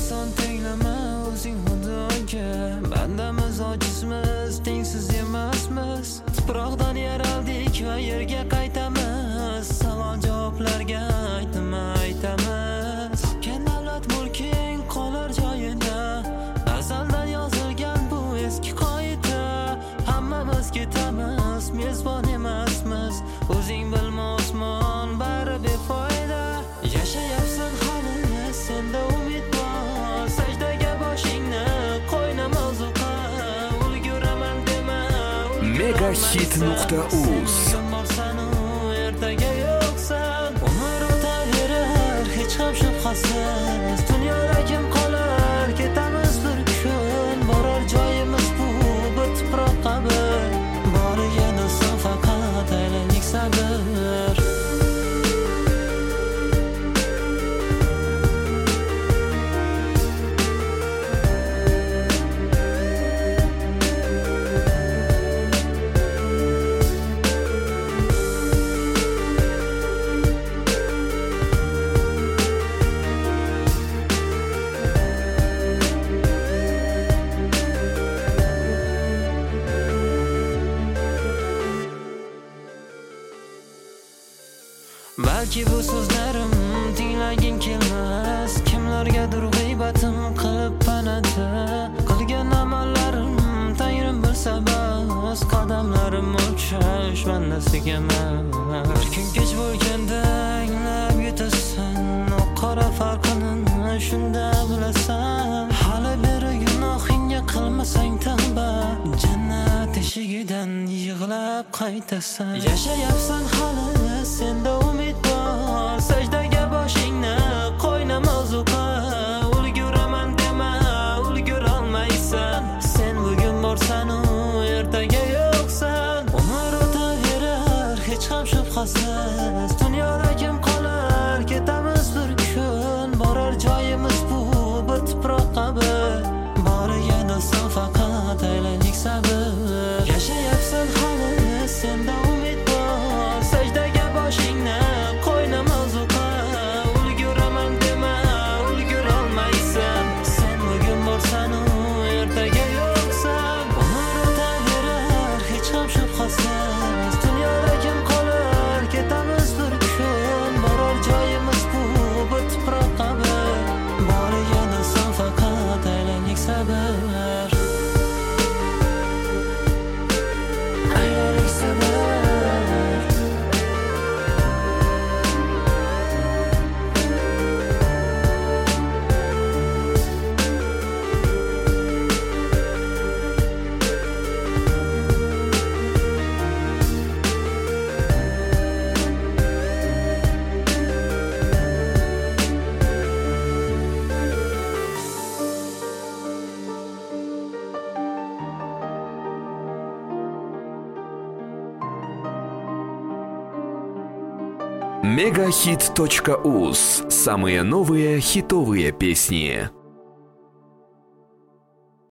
inson tenglama o'zing xudoga. Bandamiz ojizmiz, tengsiz emasmiz. Tuproqdan yaraldik va yerga qaytamiz. Savol javoblarga aytamiz. Topgan davlat mulking qolar joyida. Azaldan yozilgan bu eski qoida. Hammamiz ketamiz, mezbon emasmiz. O'zing bilma osmon bari befoyda. Yashayapsan hali, senda umid bor. Sajdaga boshingni qo'ynam ozuqa. Ulguraman dema. Megahit.uz ertaga yo'qsan. Umr o'taverar hech ham shubhasiz. Dunyoda kim qolar, ketamiz bir kun. Borar joyimiz bu bir tuproq qabr. Boriga do'stim faqat aylandik sabr. Balki bu so'zlarim tinglaging kelmas. Kimlargadir g'iybatim qilib panada. Qilgan amallarim Tangrim bilsa bas. Qadamlarim o'xshash bandasiga emas. Bir kun kech bo'lganda anglab yetasan. O qora farqini shunda bilasan. Hali beri gunohingga qilmasang tavba. Jannat eshigidan yig'lab qaytasan. Yashayapsan hali, senda umid bor. Sajdaga boshingni qo'ynam ozuqa. Ulguraman dema, ulgurolmaysan. Sen bugun borsan u ertaga yo'qsan. Umr o'taverar hech ham shubhasiz. Dunyoda kim qolar, ketamiz bir kun. Borar joyimiz bu bir tuproq qabr. Boriga do'stim faqat aylandik sabr. Yashayapsan hali, senda umid bor. Sajdaga boshingni qo'ynam ozuqa. Ulguraman dema, ulgurolmaysan. Sen bugun borsan u ertaga yo'qsan. Umr o'taverar hech ham shubhasiz. Dunyoda kim qolar, ketamiz bir kun. Borar joyimiz bu bir tuproq qabr. Boriga do'stim faqat aylandik sabr. Aylandik sabr. Megahit.uz. Самые новые хитовые песни.